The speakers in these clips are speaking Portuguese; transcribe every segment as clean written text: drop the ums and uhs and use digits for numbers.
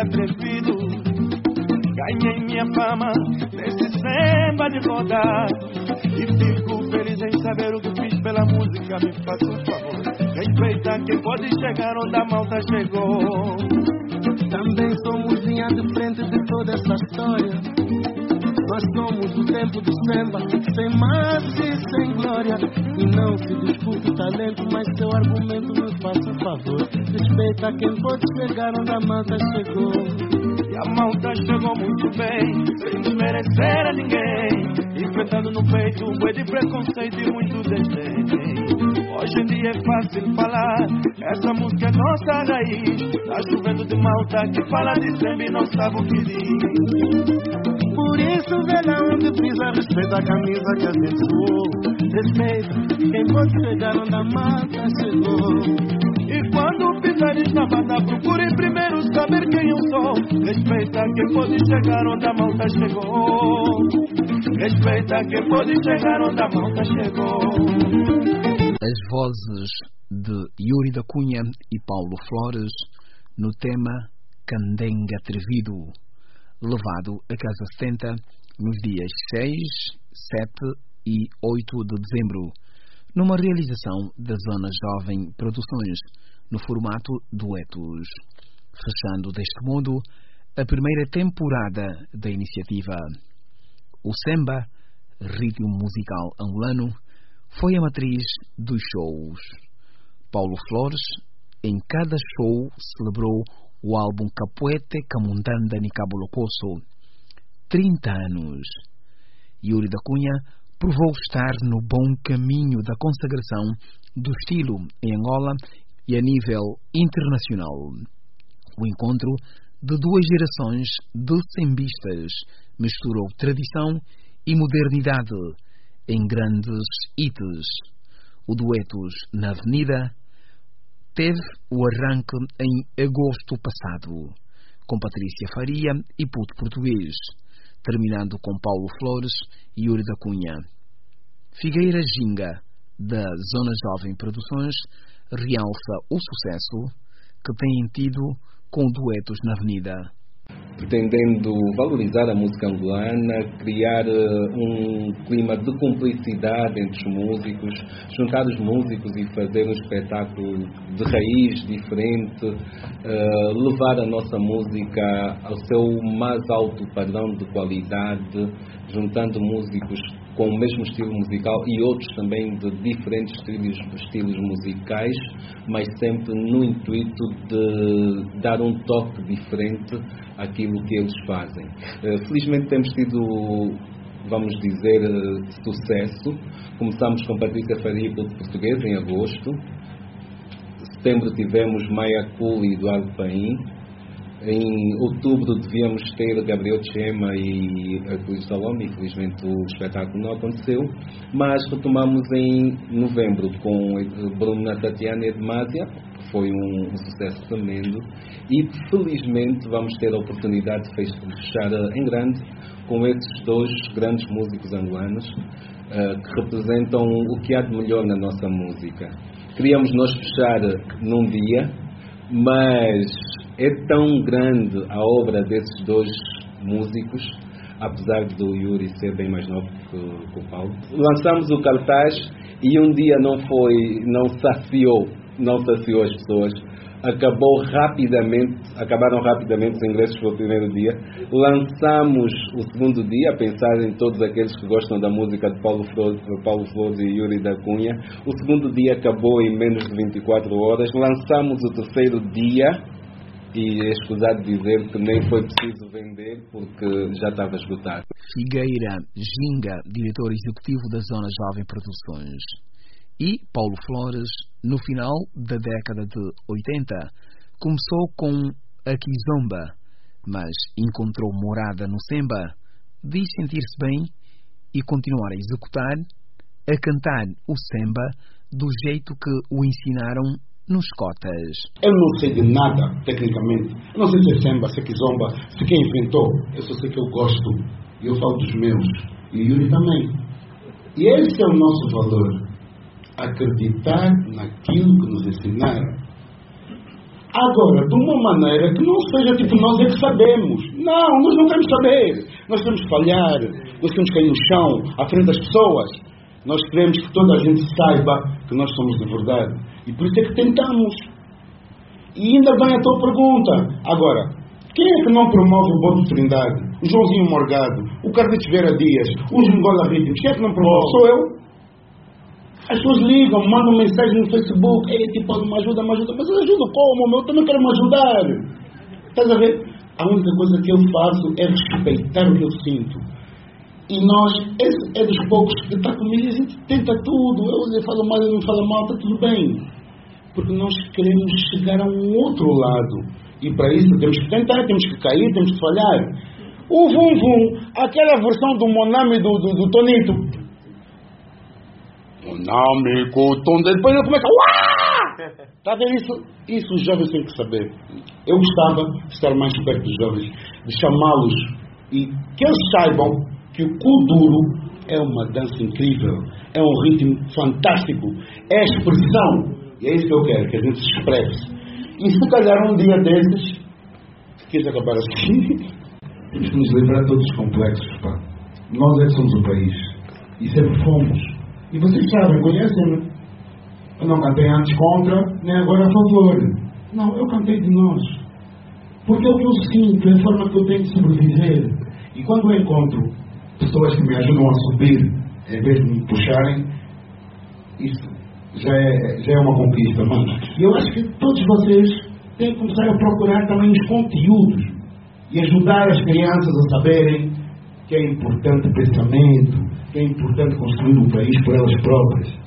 atrevido. Ganhei minha fama nesse samba de rodar e fico feliz em saber o que fiz pela música. Me faça um favor, respeita quem pode chegar onde a malta chegou. Também somos linha de frente de toda essa história. Nós somos do tempo do samba, sem massa e sem glória. E não se discute o talento, mas seu argumento me faça um favor. Respeita quem pode chegar onde a malta chegou. E a malta chegou muito bem, sem desmerecer a ninguém, enfrentando no peito um boi de preconceito e muito desdém. Hoje em dia é fácil falar, essa música é nossa raiz. Tá chovendo de malta que fala de samba e não sabe o que diz. Por isso, vê lá onde pisa, respeita a camisa que a gente suou. Respeita quem pode chegar onde a malta chegou. E quando pisares na banda, procure primeiro saber quem eu sou. Respeita quem pode chegar onde a malta chegou. Respeita quem pode chegar onde a malta chegou. As vozes de Yuri da Cunha e Paulo Flores no tema Candengue Atrevido, levado a Casa 70 nos dias 6, 7 e 8 de dezembro, numa realização da Zona Jovem Produções, no formato duetos, fechando deste modo a primeira temporada da iniciativa. O samba, ritmo musical angolano, foi a matriz dos shows. Paulo Flores, em cada show, celebrou o álbum Capoete Camundanda Nicabolocoso, 30 anos. Yuri da Cunha provou estar no bom caminho da consagração do estilo em Angola e a nível internacional. O encontro de duas gerações de sambistas misturou tradição e modernidade em grandes hits. O Duetos na Avenida teve o arranque em agosto passado, com Patrícia Faria e Puto Português, terminando com Paulo Flores e Yuri da Cunha. Figueira Ginga, da Zona Jovem Produções, realça o sucesso que têm tido com Duetos na Avenida. Pretendendo valorizar a música angolana, criar um clima de cumplicidade entre os músicos, juntar os músicos e fazer um espetáculo de raiz diferente, levar a nossa música ao seu mais alto padrão de qualidade, juntando músicos com o mesmo estilo musical e outros também de diferentes estilos musicais, mas sempre no intuito de dar um toque diferente àquilo que eles fazem. Felizmente temos tido, vamos dizer, sucesso. Começamos com Patrícia Faria e Puto Português em agosto. Em setembro tivemos Maia Cool e Eduardo Paim. Em outubro devíamos ter Gabriel Chema e Hercules Salome. Infelizmente o espetáculo não aconteceu, mas retomamos em novembro com Bruna Tatiana e Edmásia, que foi um sucesso tremendo, e felizmente vamos ter a oportunidade de fechar em grande com esses dois grandes músicos angolanos que representam o que há de melhor na nossa música. Queríamos nós fechar num dia, mas é tão grande a obra desses dois músicos, apesar do Yuri ser bem mais novo que o Paulo. Lançamos o cartaz e um dia não saciou as pessoas. Acabaram rapidamente os ingressos para o primeiro dia. Lançamos o segundo dia, a pensar em todos aqueles que gostam da música de Paulo Flores e Yuri da Cunha. O segundo dia acabou em menos de 24 horas. Lançamos o terceiro dia e é escusado dizer que nem foi preciso vender porque já estava esgotado. Figueira Ginga, diretor executivo da Zona Jovem Produções, e Paulo Flores, no final da década de 80, começou com a Kizomba, mas encontrou morada no Semba, diz sentir-se bem e continuar a executar, a cantar o Semba do jeito que o ensinaram nos cotas. Eu não sei de nada, tecnicamente. Eu não sei se é Semba, se é Kizomba, se quem inventou. Eu só sei que eu gosto. E eu falo dos meus. E o Yuri também. E esse é o nosso valor. Acreditar naquilo que nos ensinaram. Agora, de uma maneira que não seja tipo nós é que sabemos. Não, nós não queremos saber. Nós queremos falhar, nós queremos cair no chão, à frente das pessoas. Nós queremos que toda a gente saiba que nós somos de verdade. E por isso é que tentamos. E ainda vem a tua pergunta. Agora, quem é que não promove o Bobo Trindade? O Joãozinho Morgado, o Carlitos Vera Dias, os Angola Ritmos? Quem é que não promove? Sou eu. As pessoas ligam, mandam mensagem no Facebook. Ei, tipo, me ajuda. Mas eu ajudo como? Eu também quero me ajudar. Estás a ver? A única coisa que eu faço é respeitar o que eu sinto. E nós, esse é dos poucos que está comigo, a gente tenta tudo. Eu falo mal, eu não falo mal, está tudo bem. Porque nós queremos chegar a um outro lado. E para isso temos que tentar, temos que cair, temos que falhar. O Vum Vum, aquela versão do Monami do Tonito. Monami com o tom dele, depois ele começa. Uá! Está a ver isso? Isso os jovens têm que saber. Eu gostava de estar mais perto dos jovens, de chamá-los e que eles saibam que o Kuduro é uma dança incrível, é um ritmo fantástico, é expressão. E é isso que eu quero, que a gente se expresse. E se calhar um dia desses, se queres acabar assim, temos que nos livrar todos os complexos, pá. Nós é que somos o país. E sempre fomos. E vocês sabem, conhecem-me. Eu não cantei antes contra, nem agora a favor. Não, eu cantei de nós. Porque é o que eu sinto, é a forma que eu tenho de sobreviver. E quando eu encontro pessoas que me ajudam a subir, em vez de me puxarem, isso já é uma conquista, mano. E eu acho que todos vocês têm que começar a procurar também os conteúdos e ajudar as crianças a saberem que é importante o pensamento, que é importante construir um país por elas próprias.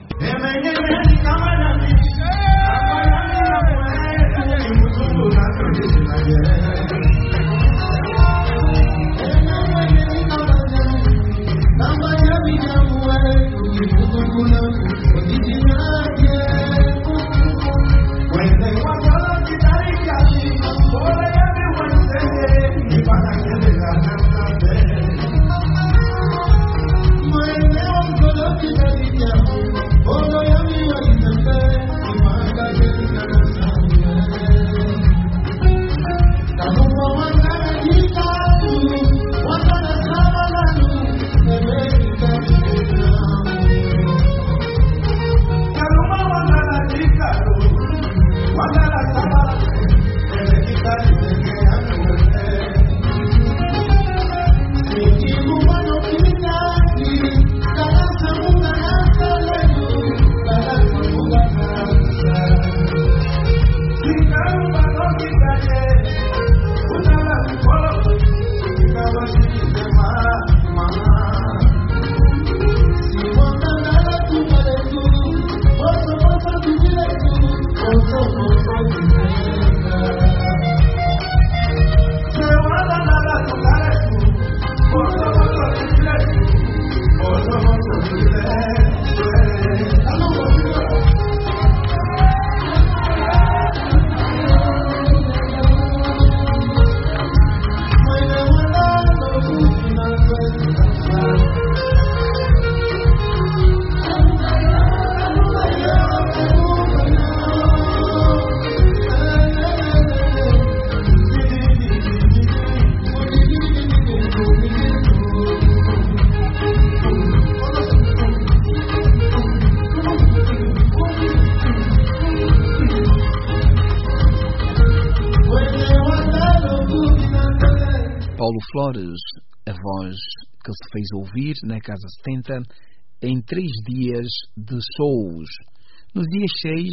Paulo Flores, a voz que se fez ouvir na Casa 70 em 3 dias de shows, nos dias 6,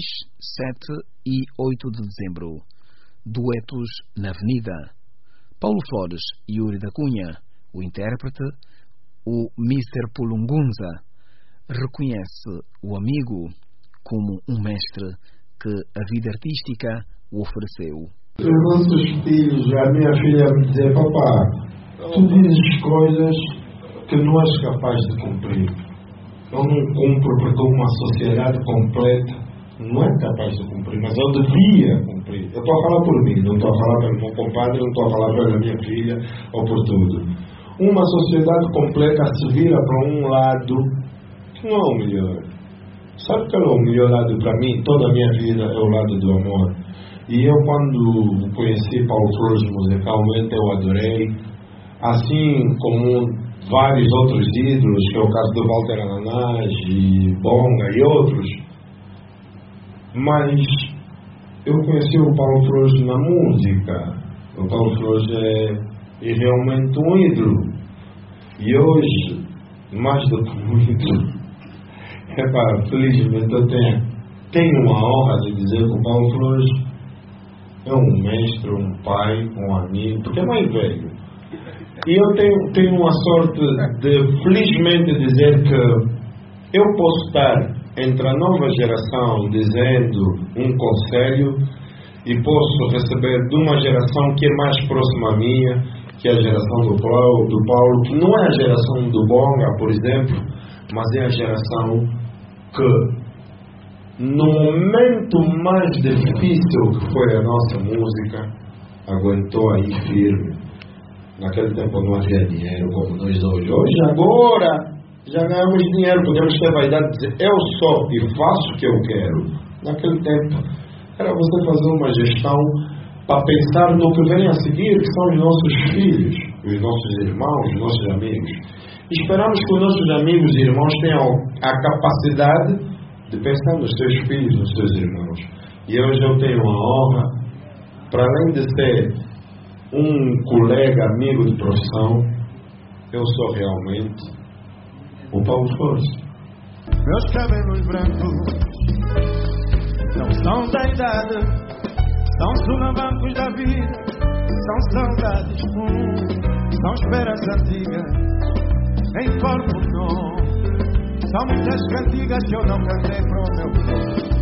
7 e 8 de dezembro. Duetos na Avenida. Paulo Flores e Yuri da Cunha, o intérprete, o Mr. Pulungunza, reconhece o amigo como um mestre que a vida artística o ofereceu. Os nossos filhos, a minha filha me dizia: papá, tu dizes coisas que não és capaz de cumprir. Eu não cumpro porque uma sociedade completa não é capaz de cumprir, mas eu devia cumprir. Eu estou a falar por mim, não estou a falar pelo meu compadre, não estou a falar pela minha filha ou por tudo. Uma sociedade completa se vira para um lado que não é o melhor. Sabe qual é o melhor lado para mim? Toda a minha vida é o lado do amor. E eu, quando conheci Paulo Flores musicalmente, eu adorei, assim como vários outros ídolos, que é o caso do Walter Ananás e Bonga e outros. Mas eu conheci o Paulo Flores na música. O Paulo Flores é realmente um ídolo. E hoje, mais do que um ídolo, felizmente eu tenho a honra de dizer que o Paulo Flores é um mestre, um pai, um amigo, porque é mais velho. E eu tenho a sorte de, felizmente, dizer que eu posso estar entre a nova geração dizendo um conselho e posso receber de uma geração que é mais próxima à minha, que é a geração do Paulo, que não é a geração do Bonga, por exemplo, mas é a geração que, no momento mais difícil que foi a nossa música, aguentou aí firme. Naquele tempo não havia dinheiro como nós hoje. Hoje, agora, já ganhamos dinheiro, podemos ter vaidade de dizer eu sou e faço o que eu quero. Naquele tempo, era você fazer uma gestão para pensar no que vem a seguir, que são os nossos filhos, os nossos irmãos, os nossos amigos. Esperamos que os nossos amigos e irmãos tenham a capacidade de pensar nos seus filhos, nos seus irmãos. E hoje eu tenho a honra, para além de ser um colega, amigo de profissão, eu sou realmente o Paulo Flores. Meus cabelos brancos não são da idade, são solavancos da vida, são saudades comuns, são esperanças antigas em corpo não. São muitas cantigas que eu não cantei para o meu povo.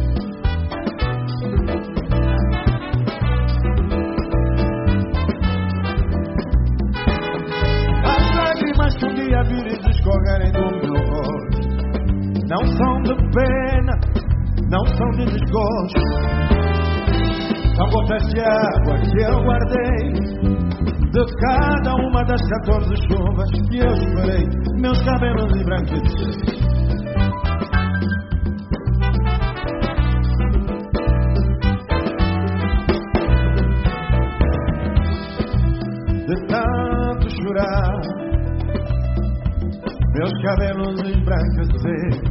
As lágrimas que um dia virem escorrerem do meu rosto não são de pena, não são de desgosto. São gotas de água que eu guardei de cada uma das 14 chuvas que eu esperei meus cabelos embranquecer. De tanto chorar, meus cabelos embranquecer.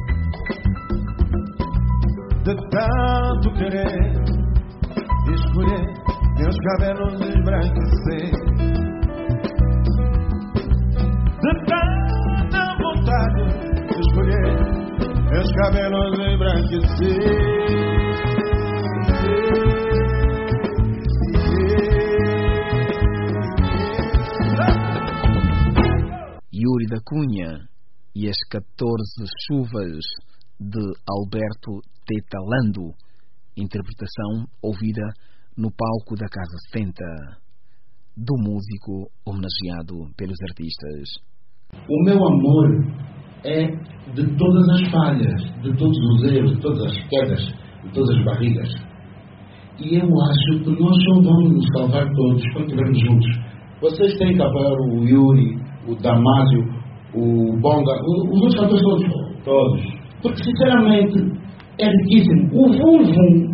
De tanto querer escolher, meus cabelos embranquecer. De tanta vontade de escolher, meus cabelos embranquecer. Yuri da Cunha e as 14 chuvas de Alberto Tetalando, interpretação ouvida no palco da Casa 70, do músico homenageado pelos artistas. O meu amor é de todas as falhas, de todos os erros, de todas as quedas, de todas as barrigas. E eu acho que nós só vamos nos salvar todos quando estivermos juntos. Vocês têm que apoiar o Yuri, o Damásio, o Bonga, os outros cantores todos. Todos. Porque, sinceramente, é riquíssimo. O Vum.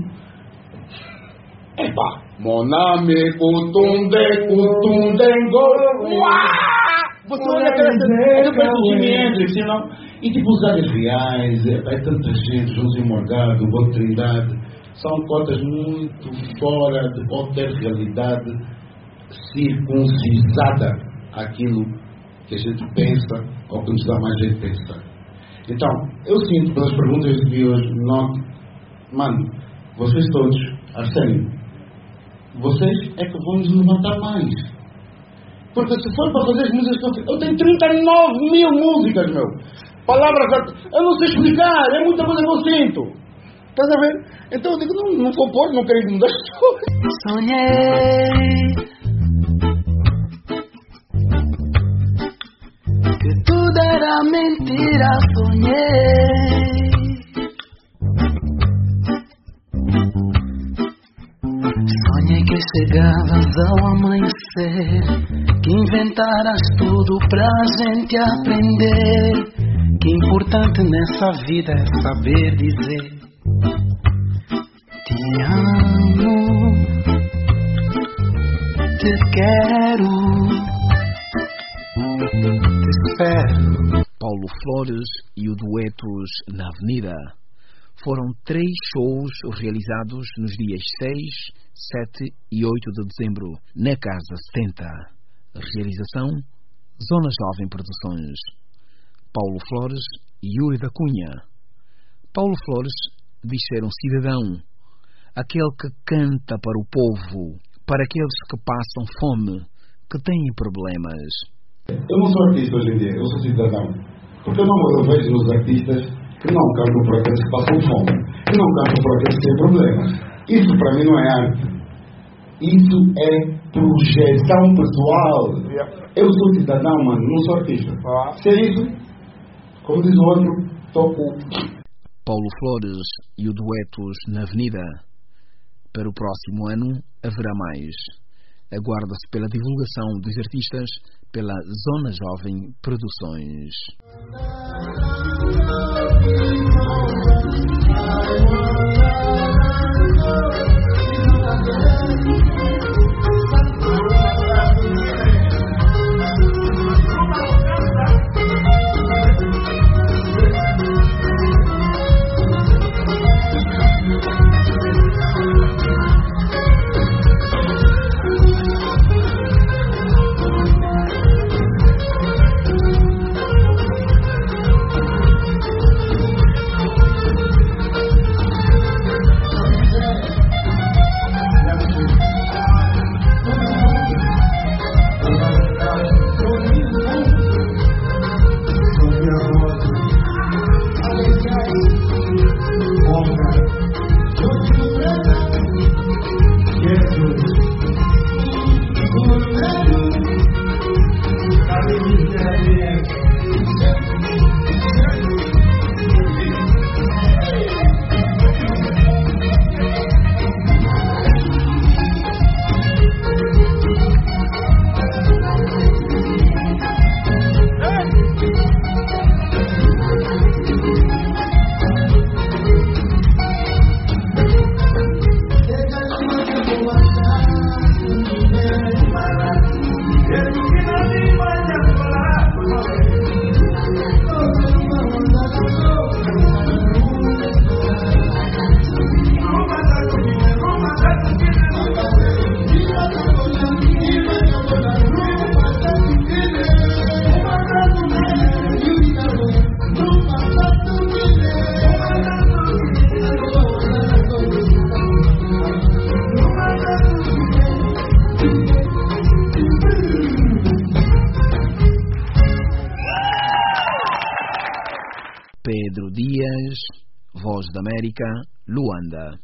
Epá. Moname, cutunde, cutundengo. Você olha aquela pressentimento, não? E tipo os áreas reais, é tanta gente, José Morgado, Boa Trindade, são cotas muito fora de qualquer realidade circuncisada àquilo que a gente pensa ou que nos dá mais jeito de pensar. Então, eu sinto pelas perguntas de hoje, mano, vocês todos, Arsénio, vocês é que vão nos levantar mais. Porque se for para fazer as músicas, eu tenho 39 mil músicas, meu. Palavras, eu não sei explicar, é muita coisa que eu sinto. Estás a ver? Então eu digo, não comporto, não quero mudar as coisas. Sonhei que tudo era mentira, sonhei. Sonhei que chegavas ao amanhecer, que inventaras tudo pra gente aprender. Que importante nessa vida é saber dizer te amo. te quero, te espero. Paulo Flores e o Duetos na Avenida foram 3 shows realizados nos dias 6, 7 e 8 de dezembro na Casa 70. Realização Zona Jovem Produções. Paulo Flores e Yuri da Cunha. Paulo Flores diz ser um cidadão, aquele que canta para o povo, para aqueles que passam fome, que têm problemas. Eu não sou artista hoje em dia, eu sou cidadão. Porque eu não vejo nos artistas que não cantam para aqueles que passam fome, que não cantam para aqueles que têm problemas. Isso para mim não é arte. Isso é projeção pessoal. Eu sou cidadão, mano, não sou artista. Se é isso, como diz o outro, toco. Paulo Flores e o Duetos na Avenida. Para o próximo ano haverá mais. Aguarda-se pela divulgação dos artistas pela Zona Jovem Produções. Pedro Dias, Voz da América, Luanda.